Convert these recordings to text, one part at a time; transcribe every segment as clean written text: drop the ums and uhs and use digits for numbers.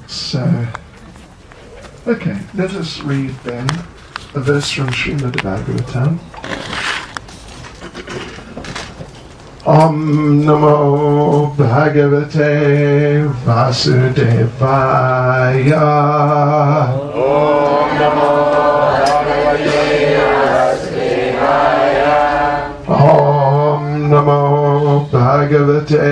So, okay, let us read then a verse from Srimad Bhagavatam. Om Namo Bhagavate Vasudevaya. Om Namo Bhagavate Vasudevaya. Om Namo Bhagavate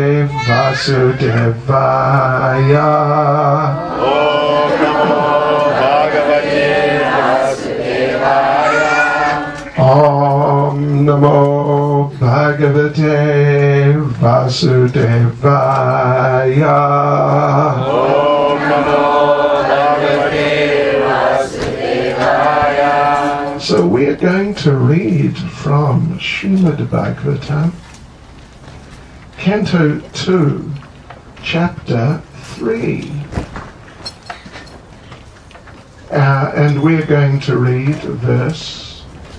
Vasudevaya. Om Namo Bhagavate Vasudevaya. Om Namo Bhagavate Vasudevaya. Om Namo Bhagavate Vasudevaya. So we are going to read from Srimad Bhagavatam, Canto 2, Chapter 3. And we are going to read verse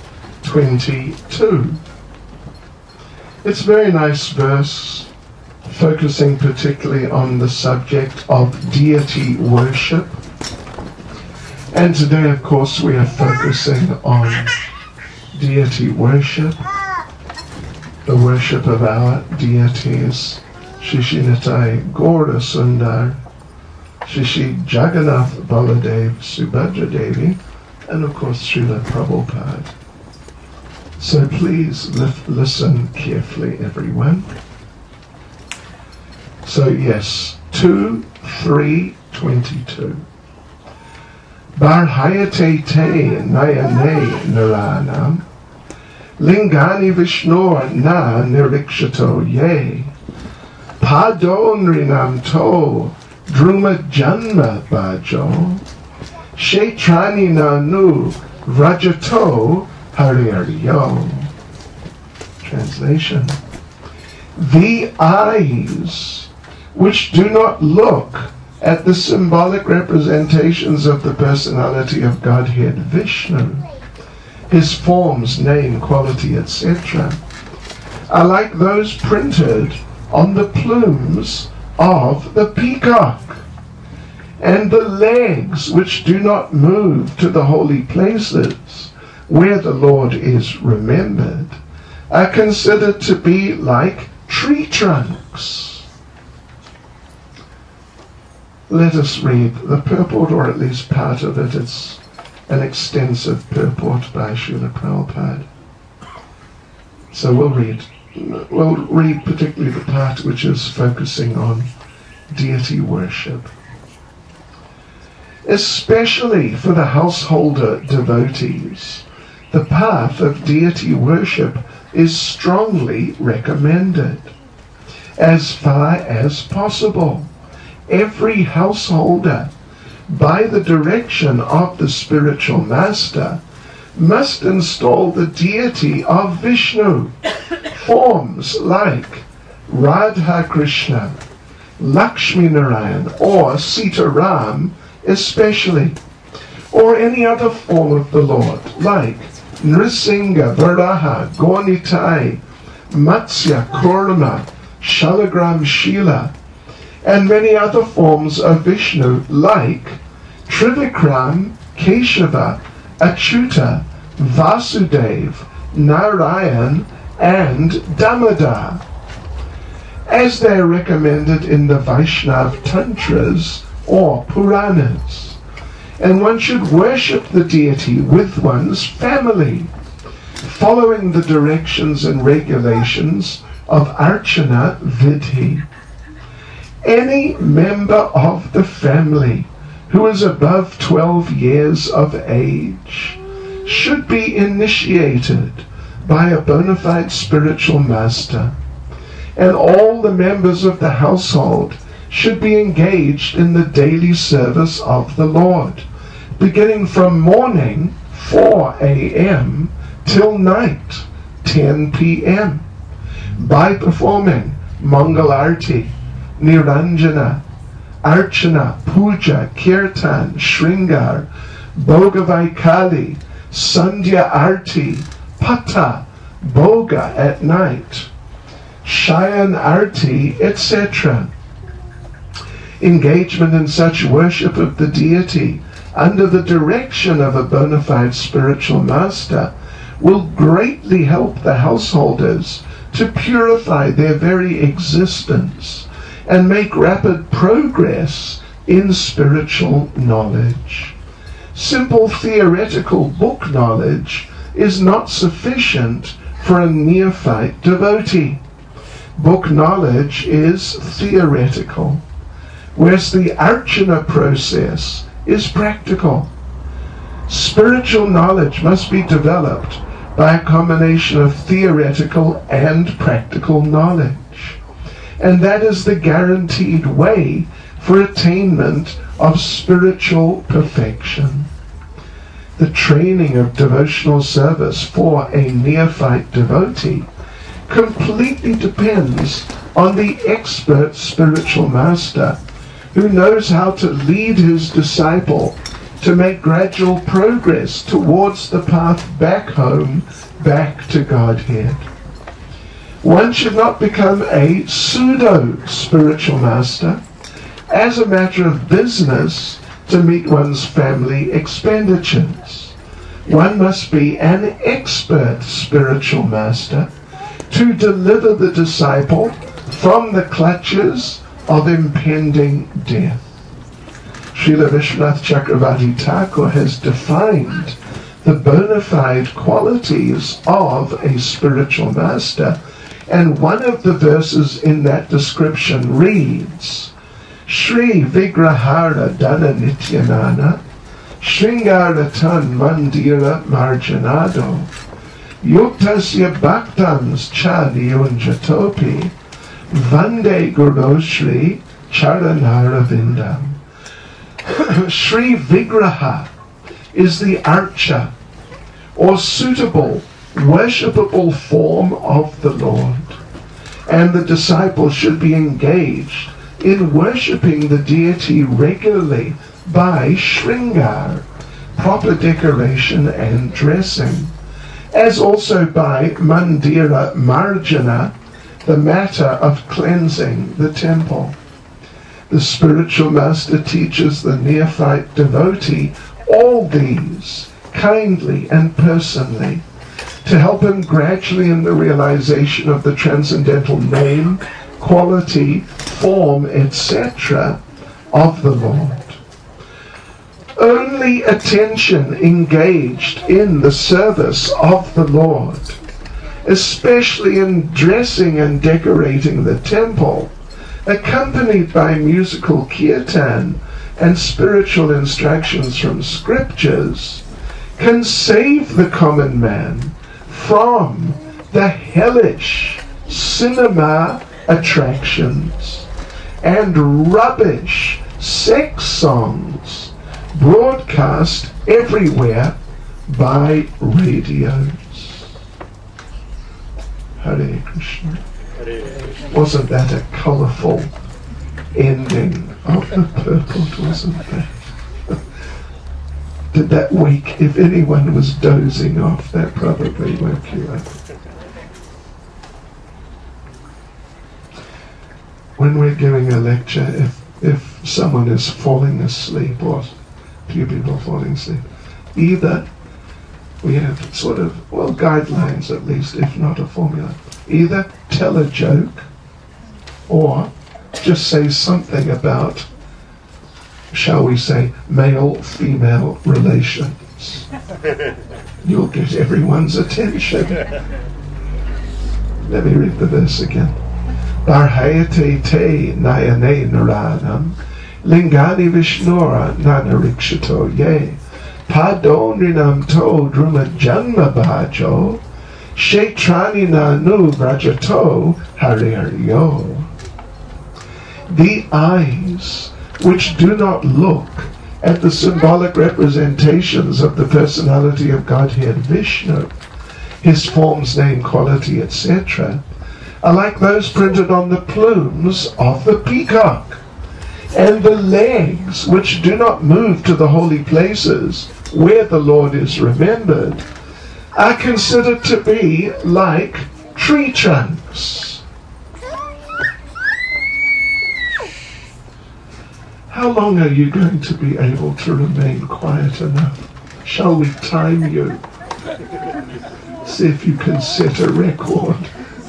22. It's a very nice verse, focusing particularly on the subject of deity worship. And today, of course, we are focusing on deity worship, the worship of our deities, Shishinitai Gaura Sundar, Shishi Jagannath Baladev Subhadra Devi, and of course Srila Prabhupada. So please listen carefully, everyone. So yes, 2:3:22. Barhayate te nayane naranam, lingani vishnor na nirikshato ye, padonrinam to druma janma bajo, shetrani nanu rajato Hariyo. Translation. The eyes which do not look at the symbolic representations of the personality of Godhead Vishnu, his forms, name, quality, etc., are like those printed on the plumes of the peacock, and the legs which do not move to the holy places where the Lord is remembered are considered to be like tree trunks. Let us read the purport, or at least part of it. It's an extensive purport by Srila Prabhupada. So we'll read particularly the part which is focusing on deity worship. Especially for the householder devotees, the path of deity worship is strongly recommended. As far as possible, every householder, by the direction of the spiritual master, must install the deity of Vishnu, forms like Radha Krishna, Lakshmi Narayan, or Sita Ram especially, or any other form of the Lord, like Nrisingha, Varaha, Gaunitai, Matsya, Kurma, Shalagram Shila, and many other forms of Vishnu, like Trivikram, Keshava, Achyuta, Vasudev, Narayan, and Damodar, as they are recommended in the Vaishnav Tantras or Puranas. And one should worship the deity with one's family, following the directions and regulations of Archana Vidhi. Any member of the family who is above 12 years of age should be initiated by a bona fide spiritual master, and all the members of the household should be engaged in the daily service of the Lord, beginning from morning 4 a.m. till night 10 p.m. by performing Mangalarti, Niranjana, Archana, Puja, Kirtan, Shringar, Bhogavaikali, Sandhya Arti, Pata, Bhoga at night, Shayan Arti, etc. Engagement in such worship of the deity under the direction of a bona fide spiritual master will greatly help the householders to purify their very existence and make rapid progress in spiritual knowledge. Simple theoretical book knowledge is not sufficient for a neophyte devotee. Book knowledge is theoretical, whereas the archana process is practical. Spiritual knowledge must be developed by a combination of theoretical and practical knowledge. And that is the guaranteed way for attainment of spiritual perfection. The training of devotional service for a neophyte devotee completely depends on the expert spiritual master who knows how to lead his disciple to make gradual progress towards the path back home, back to Godhead. One should not become a pseudo-spiritual master as a matter of business to meet one's family expenditures. One must be an expert spiritual master to deliver the disciple from the clutches of impending death. Srila Vishwanath Chakravarti Thakur has defined the bona fide qualities of a spiritual master, and one of the verses in that description reads, Shri Vigrahara Dana Nityanana Shringaratan Mandira Marjanado Yuktasya Bhaktans Chadiyunjatopi Vande Guru Shri Charanara Shri Vigraha is the archa, or suitable, worshipable form of the Lord. And the disciple should be engaged in worshipping the deity regularly by shringar, proper decoration and dressing, as also by mandira marjana, the matter of cleansing the temple. The spiritual master teaches the neophyte devotee all these kindly and personally to help him gradually in the realization of the transcendental name, quality, form, etc. of the Lord. Only attention engaged in the service of the Lord, especially in dressing and decorating the temple, accompanied by musical kirtan and spiritual instructions from scriptures, can save the common man from the hellish cinema attractions and rubbish sex songs broadcast everywhere by radios. Hare Krishna. Wasn't that a colourful ending of the purport, wasn't that? Did that wake, if anyone was dozing off, that probably woke you up. When we're giving a lecture, if someone is falling asleep, or a few people falling asleep, either we have sort of, guidelines at least, if not a formula. Either tell a joke or just say something about, shall we say, male-female relations. You'll get everyone's attention. Let me read the verse again. Barhayate te nayane naranam lingani vishnora nanarikshato ye padonrinam to druma janma bhajo Shetrani nanu vrajato hariryo. The eyes which do not look at the symbolic representations of the personality of Godhead Vishnu, his forms, name, quality, etc., are like those printed on the plumes of the peacock. And the legs which do not move to the holy places where the Lord is remembered are considered to be like tree trunks. How long are you going to be able to remain quiet enough? Shall we time you? See if you can set a record.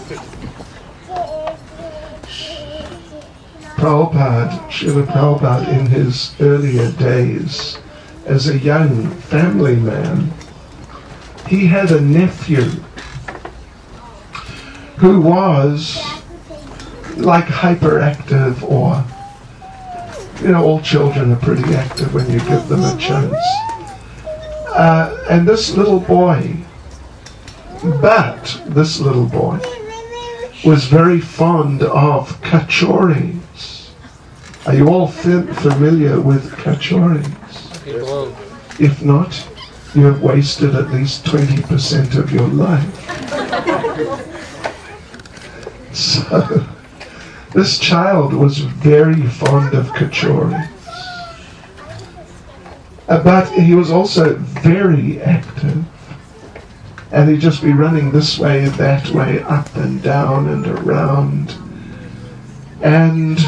Srila Prabhupada, in his earlier days, as a young family man, he had a nephew who was like hyperactive, or, all children are pretty active when you give them a chance. And this little boy was very fond of kachoris. Are you all familiar with kachoris? If not, you have wasted at least 20% of your life. So, this child was very fond of kachoris. But he was also very active. And he'd just be running this way, that way, up and down and around. And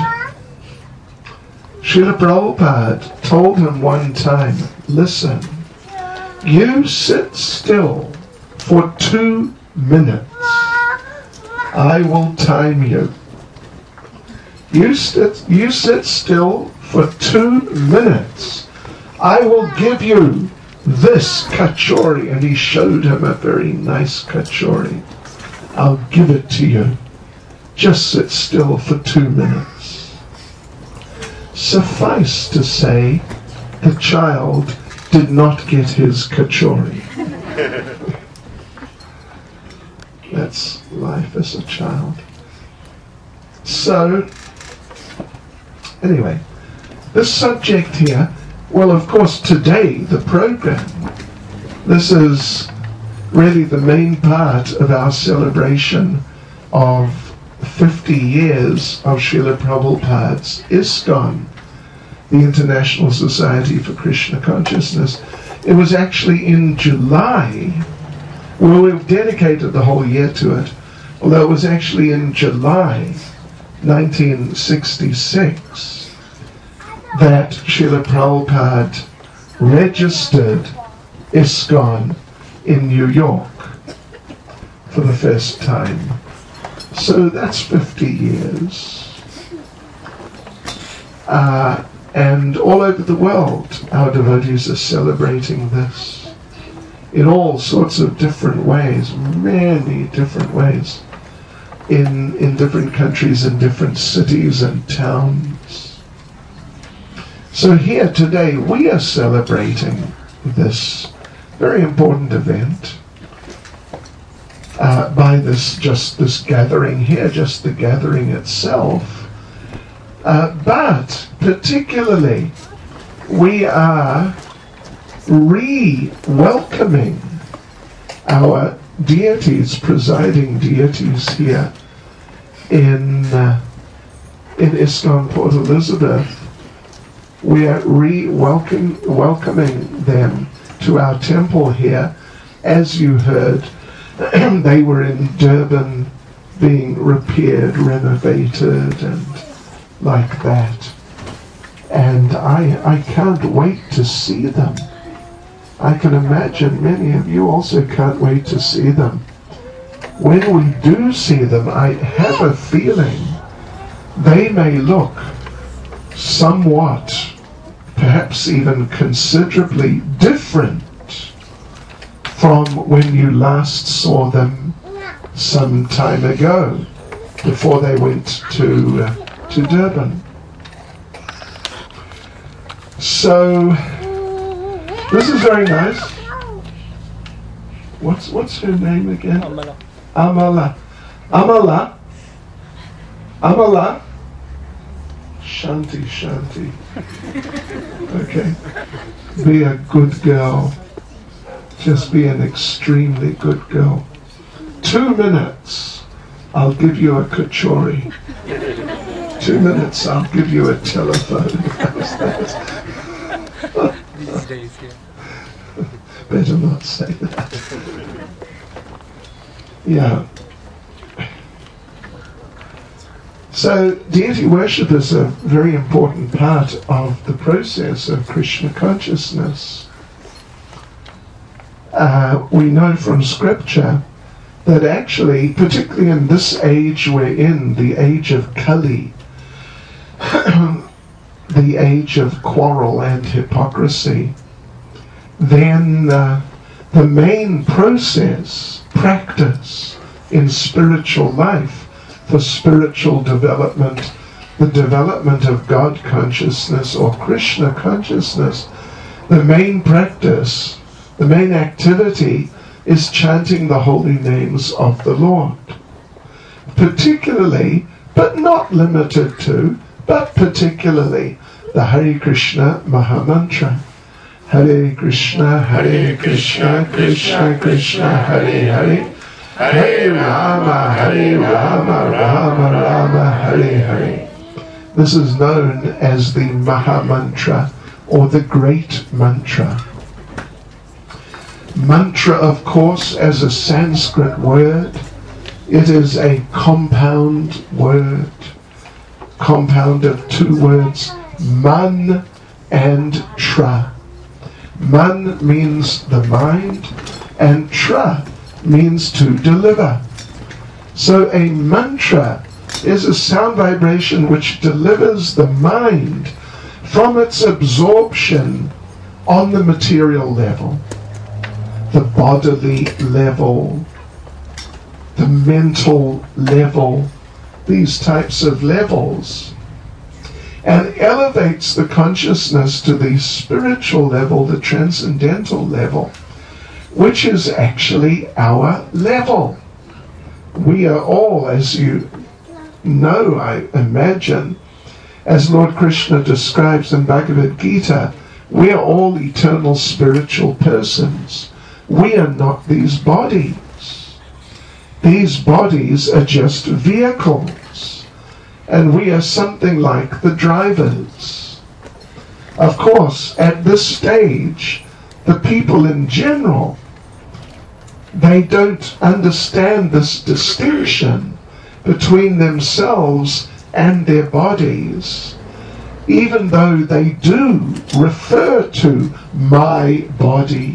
Srila Prabhupada told him one time, listen, you sit still for 2 minutes. I will time you. You sit still for 2 minutes. I will give you this kachori. And he showed him a very nice kachori. I'll give it to you. Just sit still for 2 minutes. Suffice to say, the child did not get his kachori. That's life as a child. So, anyway, this subject here, well, of course, today, the program, this is really the main part of our celebration of 50 years of Srila Prabhupada's ISKCON, the International Society for Krishna Consciousness. It was actually in July, well, we've dedicated the whole year to it, although it was actually in July 1966 that Srila Prabhupada registered ISKCON in New York for the first time. So that's 50 years. And all over the world, our devotees are celebrating this in all sorts of different ways, many different ways, in different countries, in different cities and towns. So here today we are celebrating this very important event by this gathering here, just the gathering itself. But particularly we are re-welcoming our deities, presiding deities here in ISKCON Port Elizabeth. We are welcoming them to our temple here. As you heard, they were in Durban being repaired, renovated, and like that. And I can't wait to see them. I can imagine many of you also can't wait to see them. When we do see them, I have a feeling they may look somewhat, perhaps even considerably different from when you last saw them some time ago, before they went to Durban. So this is very nice. What's her name again? Amala. Shanti. Okay. Be a good girl. Just be an extremely good girl. 2 minutes, I'll give you a kachori. 2 minutes, I'll give you a telephone. How's that? These days, yeah. Better not say that. Yeah. So deity worship is a very important part of the process of Krishna consciousness. We know from scripture that actually, particularly in this age we're in, the age of Kali, the age of quarrel and hypocrisy, then the main practice in spiritual life for spiritual development, the development of God consciousness or Krishna consciousness, the main practice, the main activity is chanting the holy names of the Lord. Particularly, but not limited to, but particularly the Hare Krishna Mahamantra. Hare Krishna, Krishna Krishna, Hare Hare, Hare Rama, Rama Rama, Hare Hare. This is known as the Mahamantra, or the Great Mantra. Mantra, of course, as a Sanskrit word, it is a compound word, compound of two words, man and tra. Man means the mind, and tra means to deliver. So a mantra is a sound vibration which delivers the mind from its absorption on the material level, the bodily level, the mental level, these types of levels, and elevates the consciousness to the spiritual level, the transcendental level, which is actually our level. We are all, as you know, I imagine, as Lord Krishna describes in Bhagavad Gita, we are all eternal spiritual persons. We are not these bodies. These bodies are just vehicles, and we are something like the drivers. Of course, at this stage, the people in general, they don't understand this distinction between themselves and their bodies, even though they do refer to my body.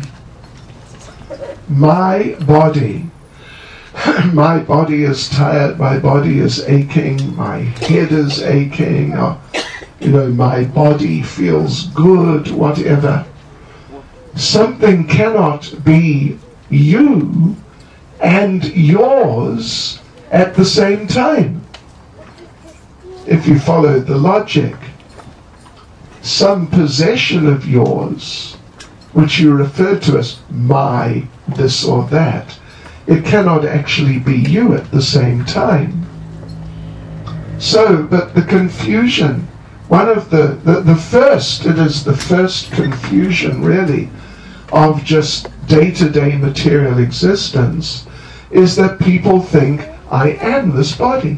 My body. My body is tired, my body is aching, my head is aching, or, my body feels good, whatever. Something cannot be you and yours at the same time. If you follow the logic, some possession of yours, which you refer to as my this or that, it cannot actually be you at the same time. So, but the confusion, one of it is the first confusion really of just day-to-day material existence, is that people think, I am this body.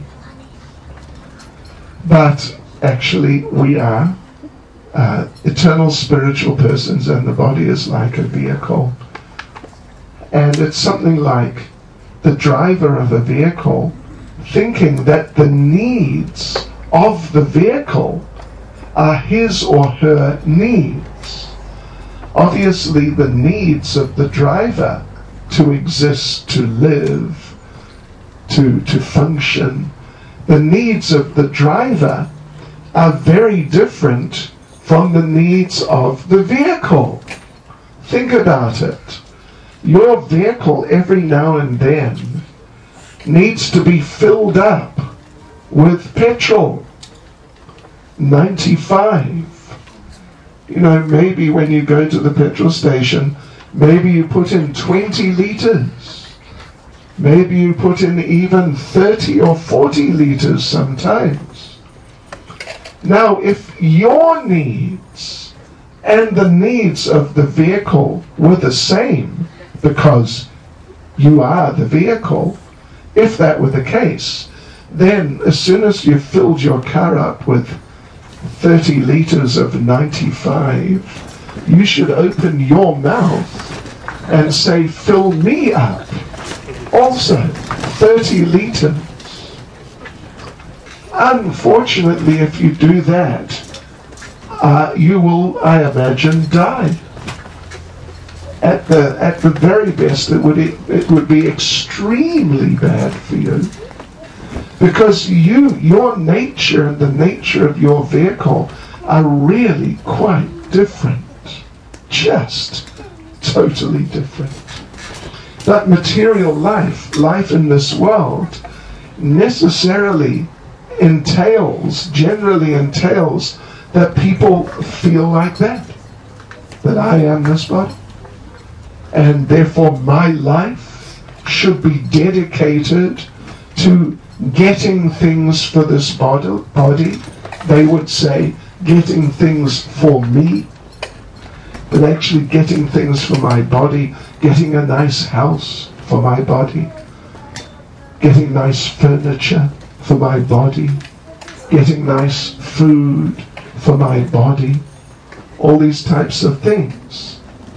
But actually we are eternal spiritual persons, and the body is like a vehicle. And it's something like the driver of a vehicle thinking that the needs of the vehicle are his or her needs. Obviously, the needs of the driver to exist, to live, to function, the needs of the driver are very different from the needs of the vehicle. Think about it. Your vehicle every now and then needs to be filled up with petrol. 95. Maybe when you go to the petrol station, maybe you put in 20 liters. Maybe you put in even 30 or 40 liters sometimes. Now, if your needs and the needs of the vehicle were the same, because you are the vehicle, if that were the case, then as soon as you filled your car up with 30 liters of 95, you should open your mouth and say, fill me up also 30 liters. Unfortunately, if you do that, you will, I imagine, die. At the very best, it would be extremely bad for you, because your nature and the nature of your vehicle are really quite different, just totally different. But material life in this world, necessarily generally entails that people feel like that I am this body. And therefore my life should be dedicated to getting things for this body. They would say getting things for me, but actually getting things for my body, getting a nice house for my body, getting nice furniture for my body, getting nice food for my body, all these types of things.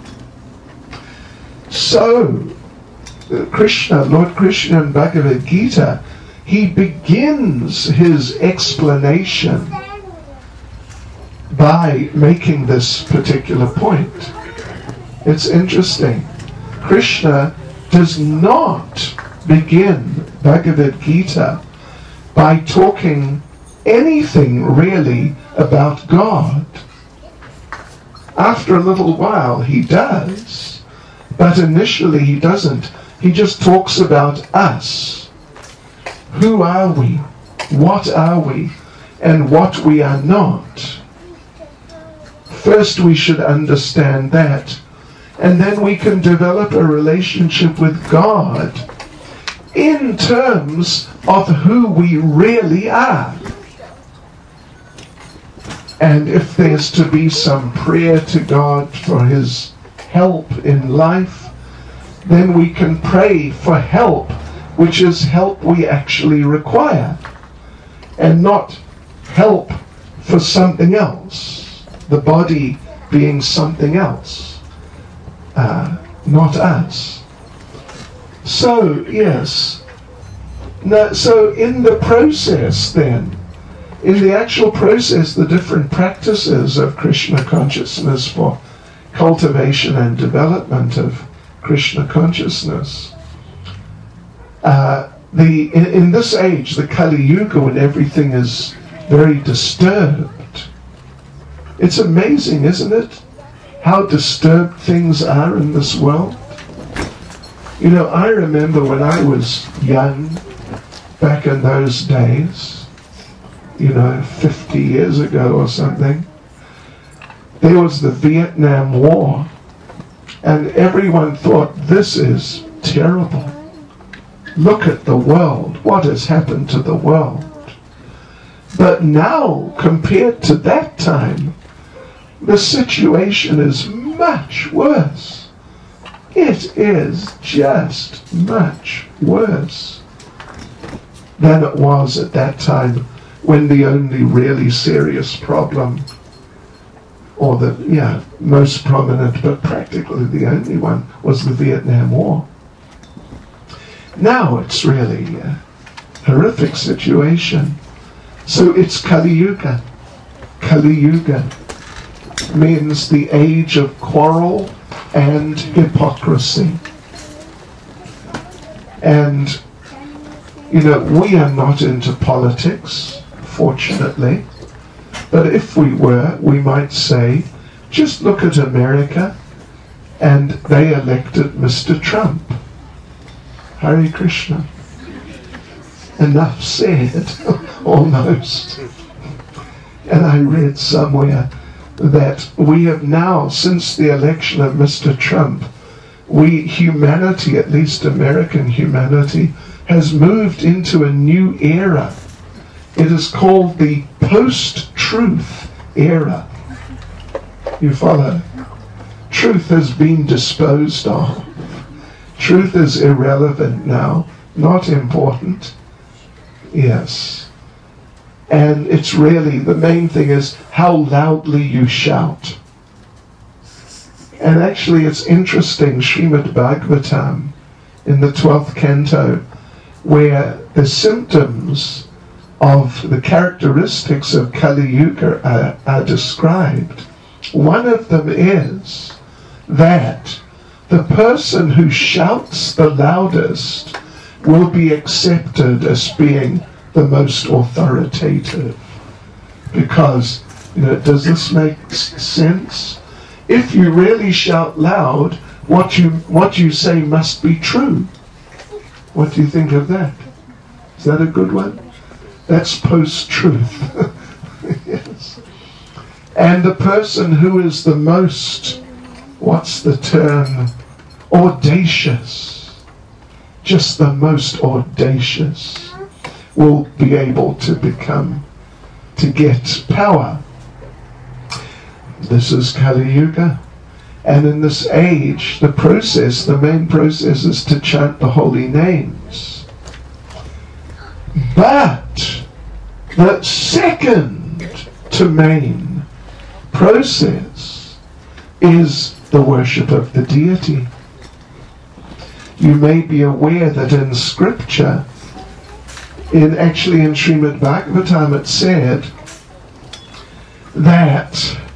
So, Lord Krishna in Bhagavad Gita, he begins his explanation by making this particular point. It's interesting. Krishna does not begin Bhagavad Gita by talking anything really about God. After a little while he does, but initially he doesn't. He just talks about us. Who are we? What are we? And what we are not. First we should understand that, and then we can develop a relationship with God in terms of who we really are. And if there's to be some prayer to God for his help in life, then we can pray for help, which is help we actually require, and not help for something else. The body being something else, not us. So, yes. Now, so in the process then, in the actual process, the different practices of Krishna consciousness for cultivation and development of Krishna consciousness, in this age, the Kali Yuga, when everything is very disturbed, it's amazing, isn't it, how disturbed things are in this world? You know, I remember when I was young, back in those days, 50 years ago or something, there was the Vietnam War, and everyone thought, this is terrible. Look at the world. What has happened to the world? But now, compared to that time, the situation is much worse. It is just much worse than it was at that time, when the only really serious problem, or the most prominent but practically the only one, was the Vietnam War. Now it's really a horrific situation. So it's Kali Yuga. Kali Yuga means the age of quarrel and hypocrisy. And, we are not into politics, fortunately. But if we were, we might say, just look at America, and they elected Mr. Trump. Hare Krishna. Enough said, almost. And I read somewhere that we have now, since the election of Mr. Trump, humanity, at least American humanity, has moved into a new era. It is called the post-truth era. You follow? Truth has been disposed of. Truth is irrelevant now, not important. Yes. And it's really, the main thing is how loudly you shout. And actually it's interesting, Srimad Bhagavatam, in the 12th canto, where the symptoms of the characteristics of Kali Yuga are described. One of them is that the person who shouts the loudest will be accepted as being the most authoritative. Because, does this make sense? If you really shout loud, what you say must be true. What do you think of that? Is that a good one? That's post-truth. Yes. And the person who is the most, what's the term? Audacious. Just the most audacious will be able to get power. This is Kali Yuga. And in this age, the main process is to chant the holy names. But the second to main process is the worship of the deity. You may be aware that in scripture, in Srimad Bhagavatam, it said that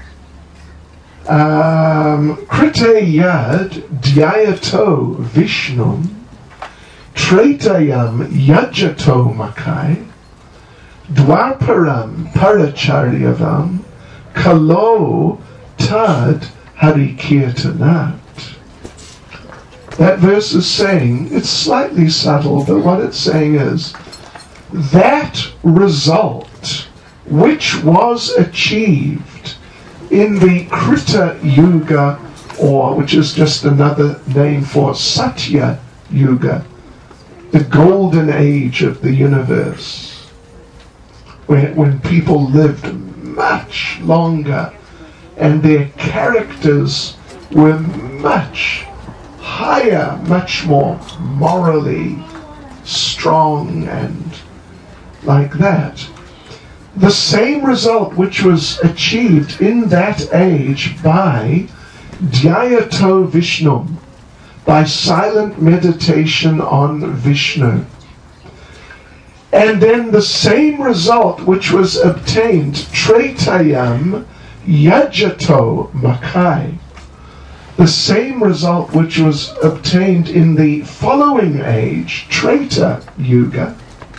Krite yad dhyayato Vishnum Tretayam yajato makai Dwarparam paracharyavam Kalo tad harikirtanat. That verse is saying, it's slightly subtle, but what it's saying is, that result which was achieved in the Krita Yuga, or which is just another name for Satya Yuga, the golden age of the universe, when people lived much longer and their characters were much higher, much more morally strong and like that. The same result which was achieved in that age by Dhyayato Vishnum, by silent meditation on Vishnu. And then the same result which was obtained, Tretayam Yajato Makai, the same result which was obtained in the following age, Treta Yuga,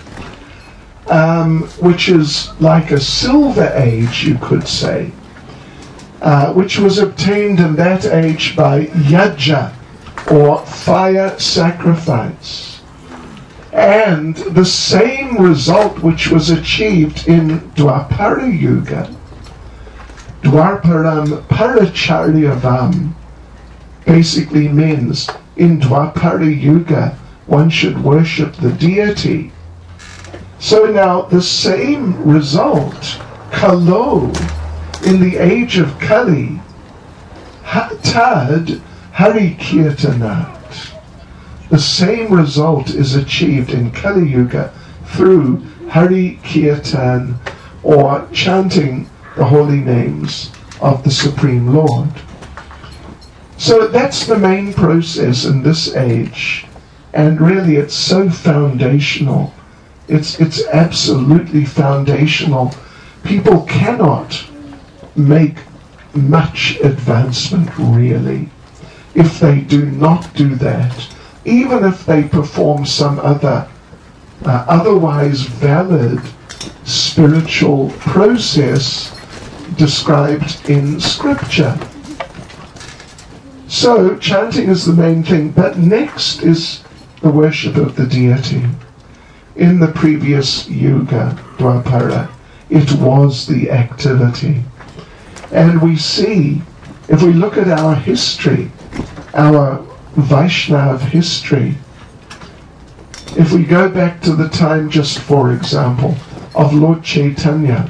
which is like a silver age, you could say, which was obtained in that age by Yaja, or fire sacrifice. And the same result which was achieved in Dwapara Yuga, Dwarparam Paracharyavam, basically means in Dwapara Yuga one should worship the deity. So now the same result, Kalo, in the age of Kali, Tad Harikirtanat, the same result is achieved in Kali Yuga through Hari Kirtan, or chanting the holy names of the Supreme Lord. So that's the main process in this age, and really it's so foundational. It's absolutely foundational. People cannot make much advancement really if they do not do that, even if they perform some other otherwise valid spiritual process described in scripture. So chanting is the main thing, but next is the worship of the deity. In the previous Yuga, Dwapara, it was the activity. And we see, if we look at our history, our Vaishnav history, if we go back to the time, just for example, of Lord Chaitanya,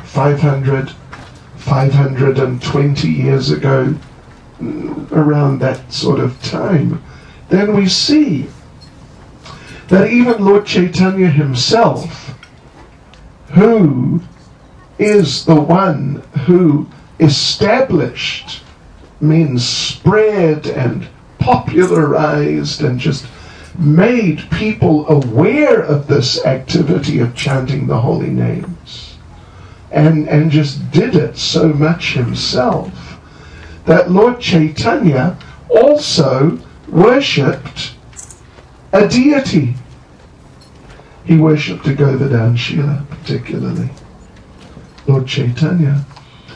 520 years ago, around that sort of time, then we see that even Lord Chaitanya himself, who is the one who established, means spread and popularized and just made people aware of this activity of chanting the holy names, and just did it so much himself that Lord Chaitanya also worshipped a deity. He worshipped a Govardhan Shila particularly, Lord Chaitanya.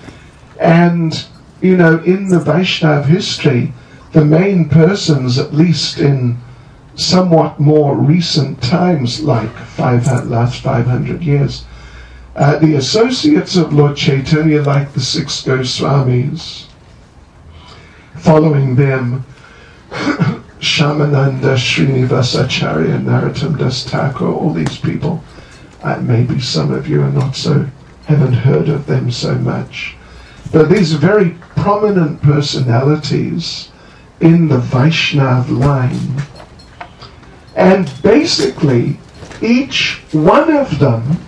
And, you know, in the Vaishnav history, the main persons, at least in somewhat more recent times, like last 500 years, the associates of Lord Chaitanya, like the six Goswamis, following them, Shyamananda, Srinivasacharya, Narottam Das Thakur, all these people. Maybe some of you haven't heard of them so much. But these are very prominent personalities in the Vaishnav line. And basically, each one of them,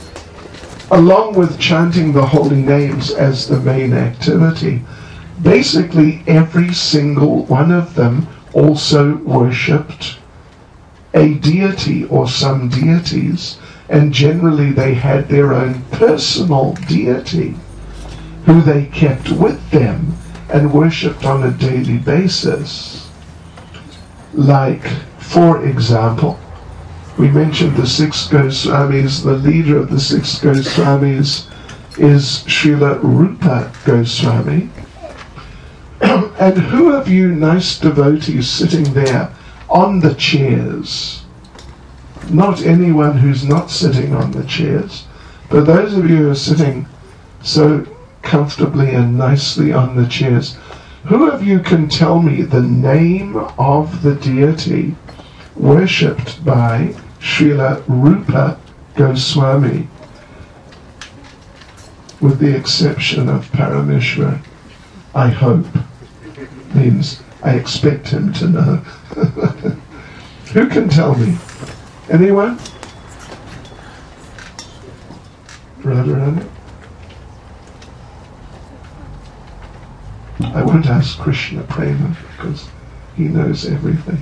along with chanting the holy names as the main activity, basically every single one of them also worshipped a deity or some deities, and generally they had their own personal deity who they kept with them and worshipped on a daily basis. Like, for example, we mentioned the six Goswamis. The leader of the six Goswamis is Srila Rupa Goswami. And who of you nice devotees sitting there on the chairs? Not anyone who's not sitting on the chairs, but those of you who are sitting so comfortably and nicely on the chairs, who of you can tell me the name of the deity worshipped by Srila Rupa Goswami, with the exception of Parameshwar? I hope. Means I expect him to know. Who can tell me? Anyone? Radharani? I won't ask Krishna Prema because he knows everything.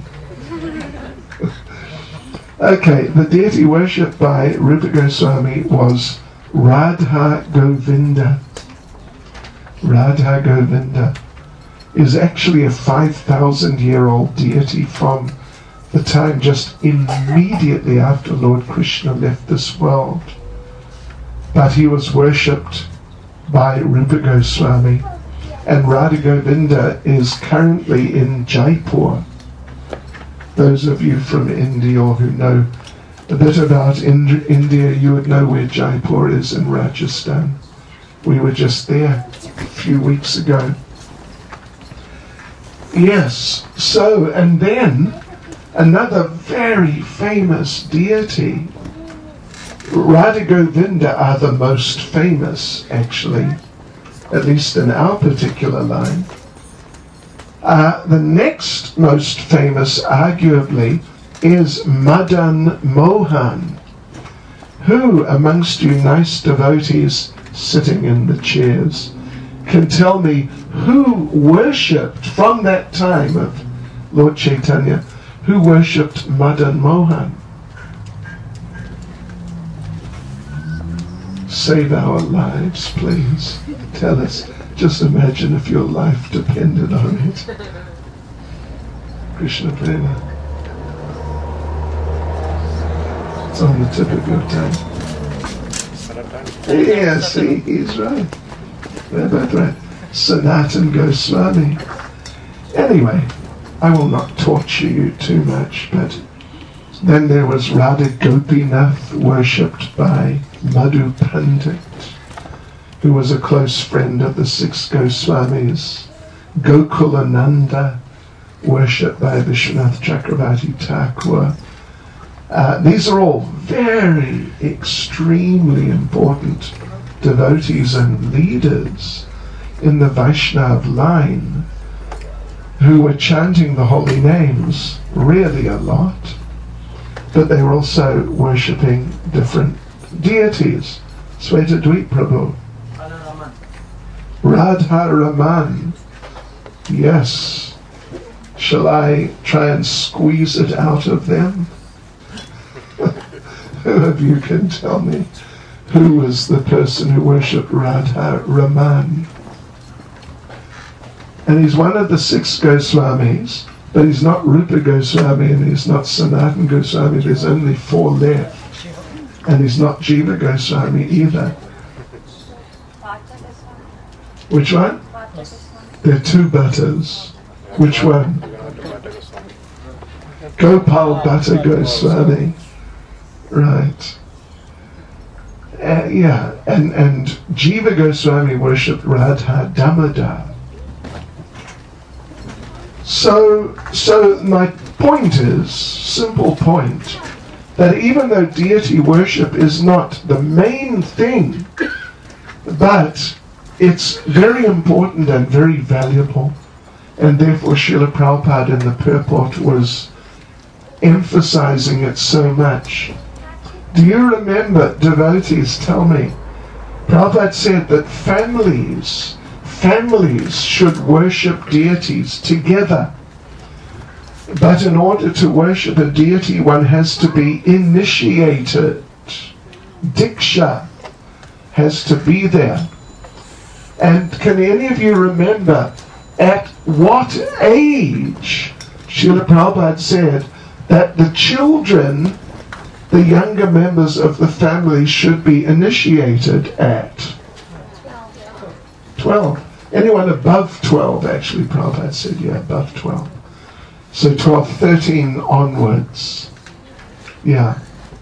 Okay, the deity worshipped by Rupa Goswami was Radha Govinda. Radha Govinda is actually a 5,000-year-old deity from the time just immediately after Lord Krishna left this world. But he was worshipped by Rupa Goswami, and Radha Govinda is currently in Jaipur. Those of you from India or who know a bit about India, you would know where Jaipur is in Rajasthan. We were just there a few weeks ago. Yes, so, and then another very famous deity, Radha Govinda are the most famous, actually, at least in our particular line. The next most famous, arguably, is Madan Mohan. Who amongst you nice devotees sitting in the chairs can tell me who worshipped from that time of Lord Chaitanya, who worshipped Madan Mohan? Save our lives, please. Tell us. Just imagine if your life depended on it. Krishna Prema. It's on the tip of your tongue. Yes, he's right. They're both right. Sanatan Goswami. Anyway, I will not torture you too much, but then there was Radha Gopinath, worshipped by Madhu Pandit, who was a close friend of the six Goswamis. Gokulananda, worshipped by Vishwanath Chakravarti Thakur. These are all very extremely important devotees and leaders in the Vaishnav line who were chanting the holy names really a lot, but they were also worshipping different deities. Svetadweep Prabhu. Radha Raman. Yes. Shall I try and squeeze it out of them? Who of you can tell me who was the person who worshipped Radha Raman? And he's one of the 6 Goswamis, but he's not Rupa Goswami and he's not Sanatana Goswami. There's only 4 left. And he's not Jiva Goswami either. Which one? There are 2 Bhattas. Which one? Gopal Bhatta Goswami. Right. Yeah, and Jiva Goswami worshipped Radha Damodar. So my point is, simple point, that even though deity worship is not the main thing, but it's very important and very valuable, and therefore Srila Prabhupada in the purport was emphasizing it so much. Do you remember, devotees, tell me, Prabhupada said that families should worship deities together. But in order to worship a deity, one has to be initiated. Diksha has to be there. And can any of you remember at what age Srila Prabhupada said that the children, the younger members of the family, should be initiated at? 12. Anyone above 12, actually, Prabhupada said, yeah, above 12. So 12, 13 onwards. Yeah.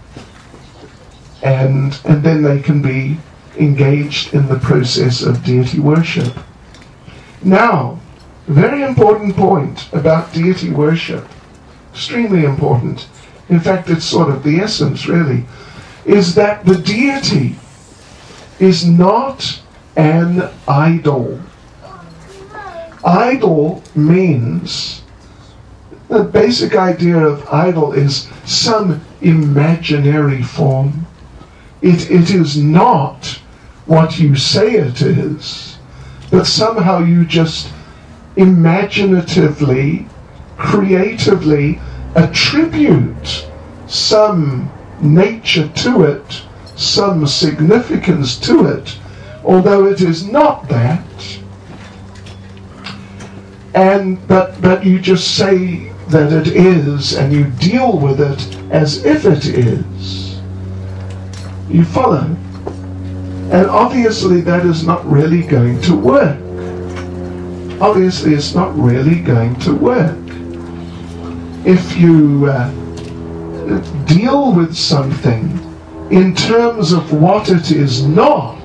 And then they can be engaged in the process of deity worship. Now, very important point about deity worship, extremely important. In fact, it's sort of the essence, really, is that the deity is not an idol. Idol means, the basic idea of idol is some imaginary form. It is not what you say it is, but somehow you just imaginatively, creatively attribute some nature to it, some significance to it, although it is not that. But you just say that it is, and you deal with it as if it is. You follow? And obviously that is not really going to work. Obviously it's not really going to work. If you deal with something in terms of what it is not,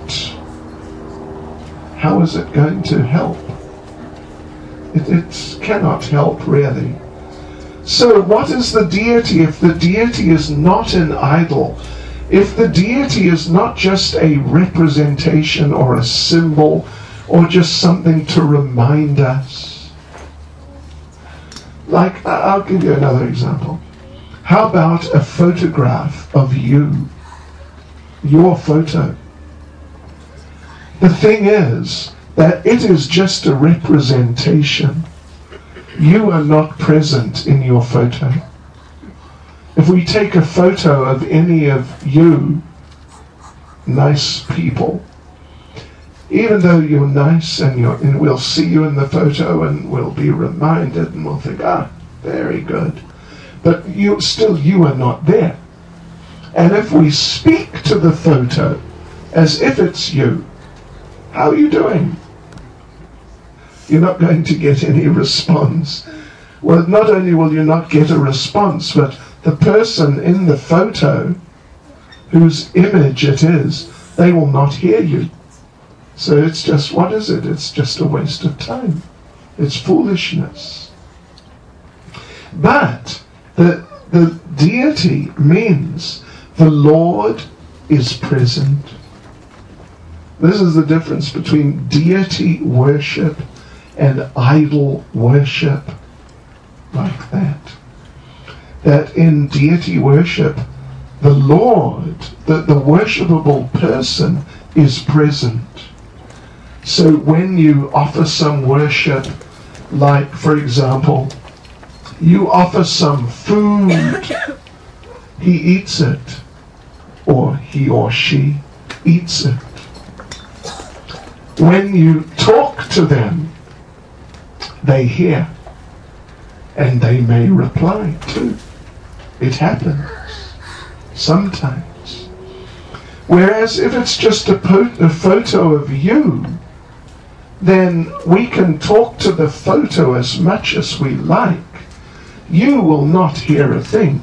how is it going to help? It cannot help, really. So what is the deity if the deity is not an idol? If the deity is not just a representation or a symbol or just something to remind us? Like, I'll give you another example. How about a photograph of you? Your photo. The thing is that it is just a representation. You are not present in your photo. If we take a photo of any of you, nice people, even though you're nice and we'll see you in the photo and we'll be reminded and we'll think, very good. But you are not there. And if we speak to the photo as if it's you, how are you doing? You're not going to get any response. Well, not only will you not get a response, but the person in the photo, whose image it is, they will not hear you. So it's just, what is it? It's just a waste of time. It's foolishness. But the deity means the Lord is present. This is the difference between deity worship and idol worship, like that. That in deity worship, the Lord, the worshipable person, is present. So when you offer some worship, like, for example, You offer some food, he eats it, or he or she eats it. When you talk to them, they hear, and they may reply too. It happens sometimes. Whereas if it's just a photo of you, then we can talk to the photo as much as we like. You will not hear a thing.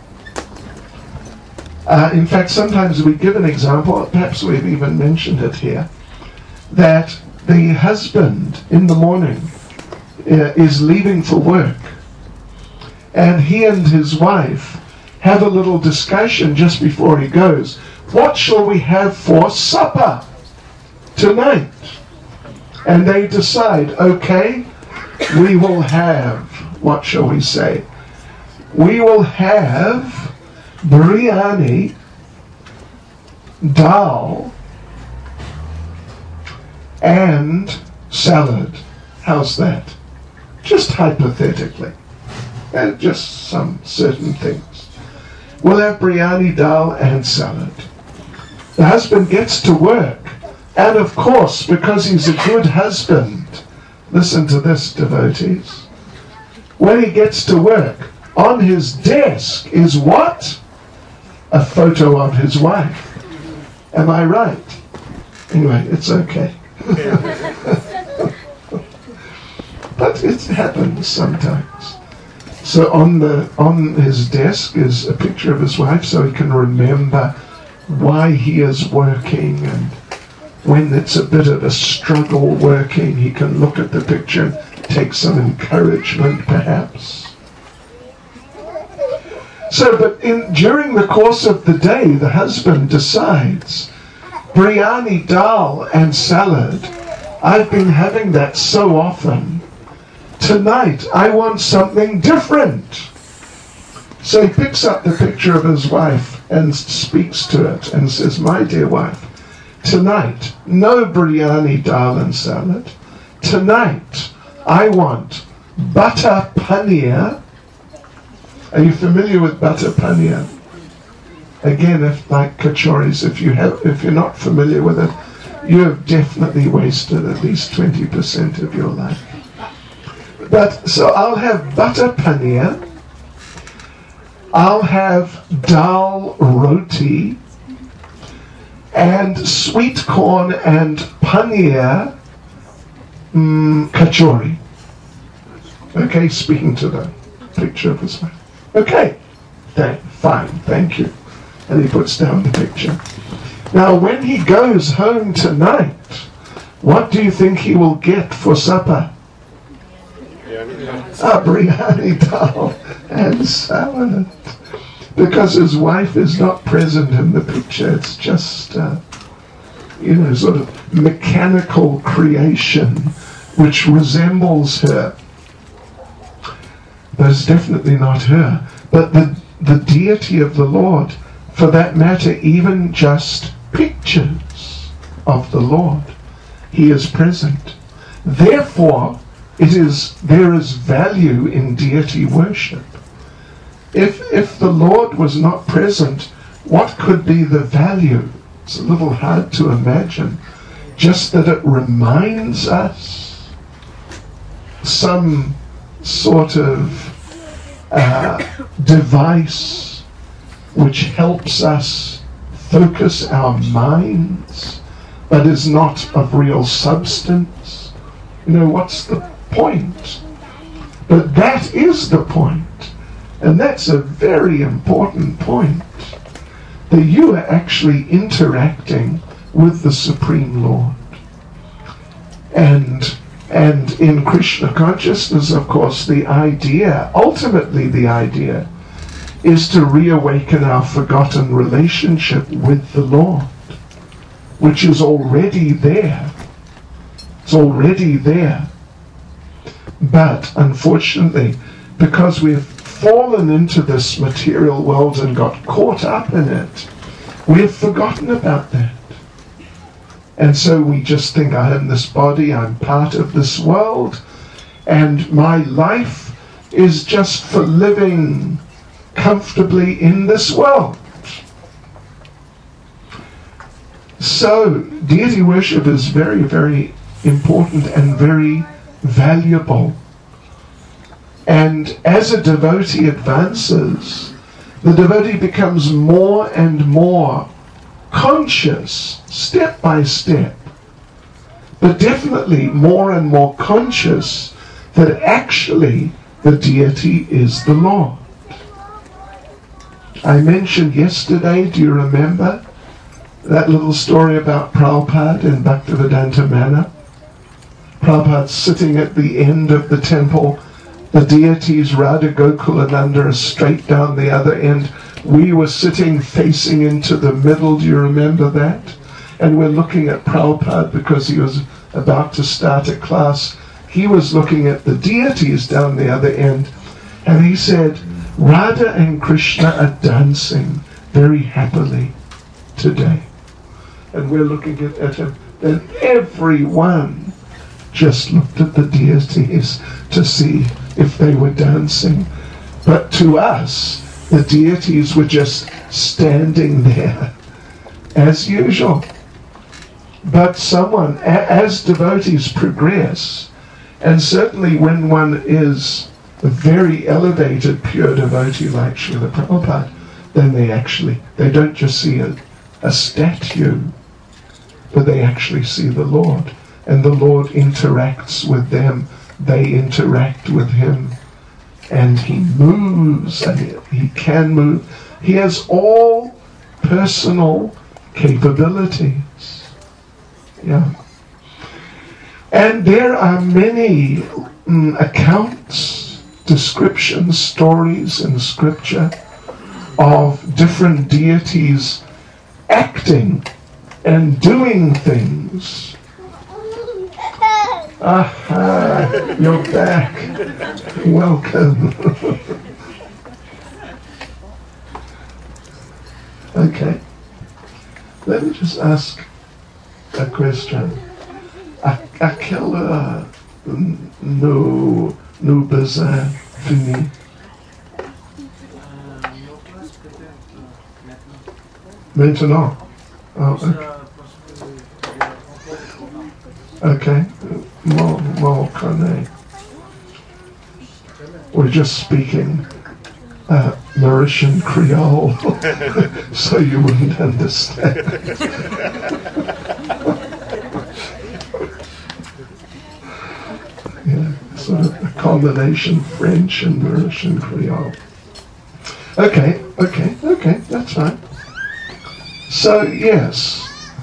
In fact, sometimes we give an example, perhaps we've even mentioned it here, that the husband in the morning is leaving for work, and he and his wife have a little discussion just before he goes. What shall we have for supper tonight? And they decide, okay, we will have, what shall we say? We will have biryani, dal, and salad. How's that? Just hypothetically. And just some certain things. We'll have biryani, dal, and salad. The husband gets to work. And of course, because he's a good husband, listen to this, devotees. When he gets to work, on his desk is what? A photo of his wife. Am I right? Anyway, it's okay. But it happens sometimes. So on his desk is a picture of his wife, so he can remember why he is working, and when it's a bit of a struggle working, he can look at the picture and take some encouragement, perhaps. So, but during the course of the day, the husband decides, biryani, dal, and salad, I've been having that so often. Tonight, I want something different. So he picks up the picture of his wife and speaks to it and says, my dear wife, tonight, no biryani, dal, and salad. Tonight, I want butter paneer. Are you familiar with butter paneer? Again, if like kachoris, if you're not familiar with it, you have definitely wasted at least 20% of your life. But so I'll have butter paneer. I'll have dal roti and sweet corn and paneer kachori. Okay, speaking to the picture of his wife. Okay, fine, thank you. And he puts down the picture. Now, when he goes home tonight, what do you think he will get for supper? A biryani, dal, and salad. Because his wife is not present in the picture. It's just, sort of mechanical creation which resembles her. But it's definitely not her. But the deity of the Lord, for that matter, even just pictures of the Lord, he is present. Therefore, there is value in deity worship. If the Lord was not present, what could be the value? It's a little hard to imagine. Just that it reminds us some sort of device which helps us focus our minds, but is not of real substance. What's the point? But that is the point. And that's a very important point. That you are actually interacting with the Supreme Lord. And in Krishna consciousness, of course, ultimately the idea, is to reawaken our forgotten relationship with the Lord, which is already there. It's already there. But unfortunately, because we've fallen into this material world and got caught up in it, we've forgotten about that. And so we just think, I am this body, I'm part of this world, and my life is just for living comfortably in this world. So deity worship is very, very important and very valuable. And as a devotee advances, the devotee becomes more and more conscious, step by step, but definitely more and more conscious that actually the deity is the Lord. I mentioned yesterday, do you remember that little story about Prabhupada in Bhaktivedanta Manor? Prabhupada sitting at the end of the temple, the deities Radha Gokulananda are straight down the other end. We were sitting facing into the middle, do you remember that? And we're looking at Prabhupada because he was about to start a class. He was looking at the deities down the other end, and he said, Radha and Krishna are dancing very happily today. And we're looking at him, and everyone just looked at the deities to see if they were dancing. But to us, the deities were just standing there as usual. But someone, as devotees progress, and certainly when one is a very elevated pure devotee like Srila Prabhupada, then they don't just see a statue, but they actually see the Lord. And the Lord interacts with them, they interact with him, and he moves, and he can move. He has all personal capabilities. Yeah. And there are many accounts, descriptions, stories in Scripture of different deities acting and doing things. Aha, you're back. Welcome. Okay. Let me just ask a question. Aquela no bazar fini? Maintenant. Oh, okay. More connais. We're just speaking Mauritian Creole, so you wouldn't understand. Yeah, sort of a combination French and Mauritian Creole. Okay, that's fine. So, yes.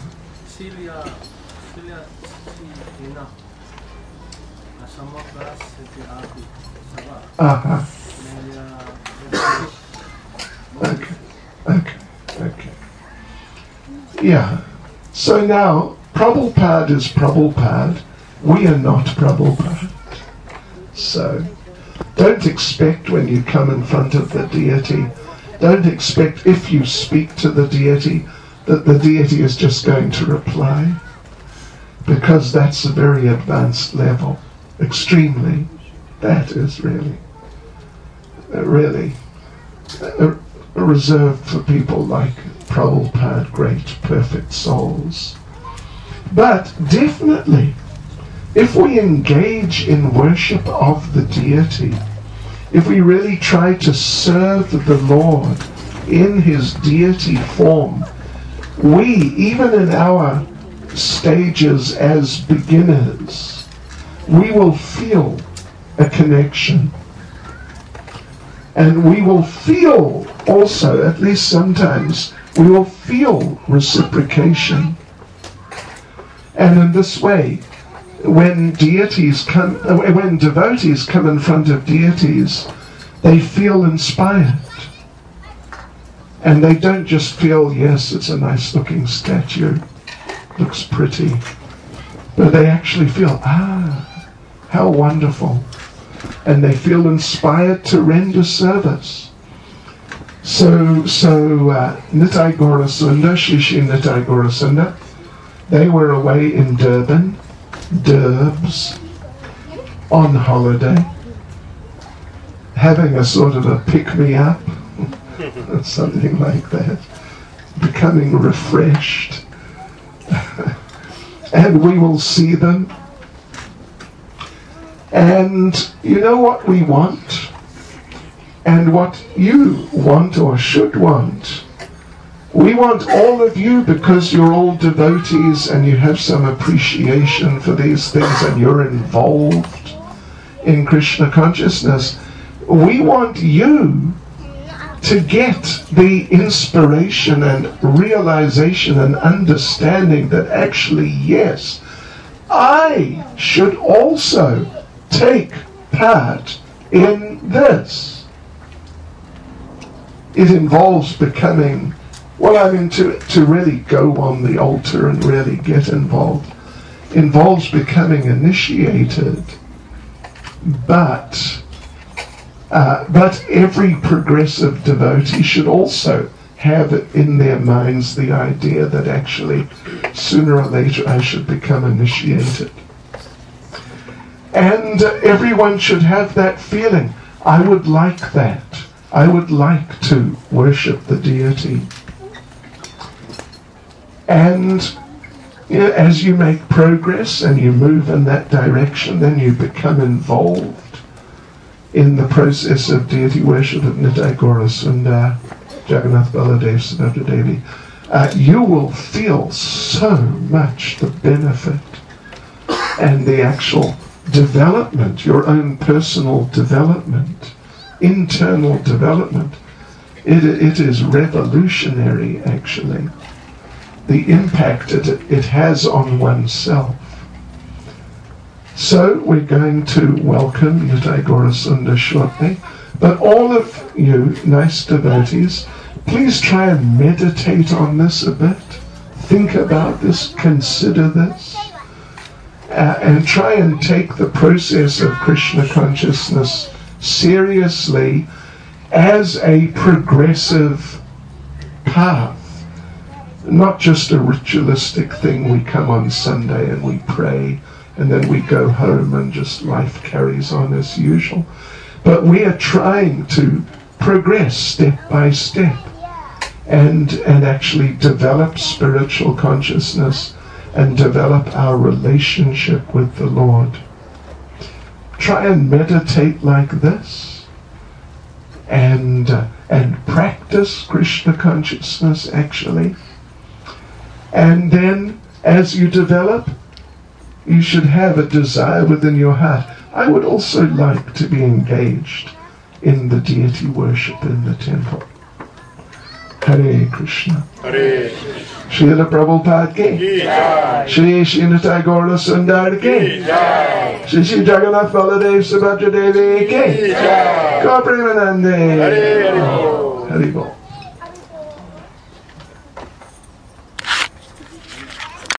Uh-huh. Okay. Yeah. So now, Prabhupada is Prabhupada. We are not Prabhupada. So, don't expect when you come in front of the deity, don't expect if you speak to the deity that the deity is just going to reply, because that's a very advanced level. Extremely. That is really reserved for people like Prabhupada, great perfect souls. But definitely, if we engage in worship of the deity, if we really try to serve the Lord in his deity form, we, even in our stages as beginners, we will feel a connection. And we will feel also, at least sometimes, we will feel reciprocation. And in this way, when devotees come in front of deities, they feel inspired. And they don't just feel, yes, it's a nice looking statue, looks pretty, but they actually feel, how wonderful. And they feel inspired to render service. So Nitai Gaurasunda, Shri Nitai Gaurasunda, they were away in Durban, Durbs, on holiday. having a sort of a pick-me-up, something like that, becoming refreshed. And we will see them. And you know what we want? And what you want or should want? We want all of you, because you're all devotees and you have some appreciation for these things and you're involved in Krishna consciousness. We want you to get the inspiration and realization and understanding that actually, yes, I should also take part in this. It involves becoming, well, I mean, to really go on the altar and really get involved, involves becoming initiated. But every progressive devotee should also have it in their minds the idea that actually sooner or later I should become initiated. And everyone should have that feeling. I would like that. I would like to worship the deity. And you know, as you make progress and you move in that direction, then you become involved in the process of deity worship of Nitai Gaura Sundar, Jagannath Baladev, Subhadra Devi. You will feel so much the benefit and the actual development, your own personal development, internal development. It is revolutionary, actually, the impact it has on oneself. So we're going to welcome Nitai Gaura Sundar shortly. But all of you nice devotees, please try and meditate on this a bit. Think about this, consider this, and try and take the process of Krishna consciousness seriously as a progressive path. Not just a ritualistic thing, we come on Sunday and we pray and then we go home and just life carries on as usual. But we are trying to progress step by step and actually develop spiritual consciousness and develop our relationship with the Lord. Try and meditate like this and practice Krishna consciousness actually. And then as you develop, you should have a desire within your heart. I would also like to be engaged in the deity worship in the temple. Hare Krishna. Hare Srila Prabhupada ki Jai. Shri Nitai Gaura Sundar ki Jai. Shri Jagannath Baladev Subhadra Devi ki Jai. Gaur Premanande. Hare Hare. Hare Bol.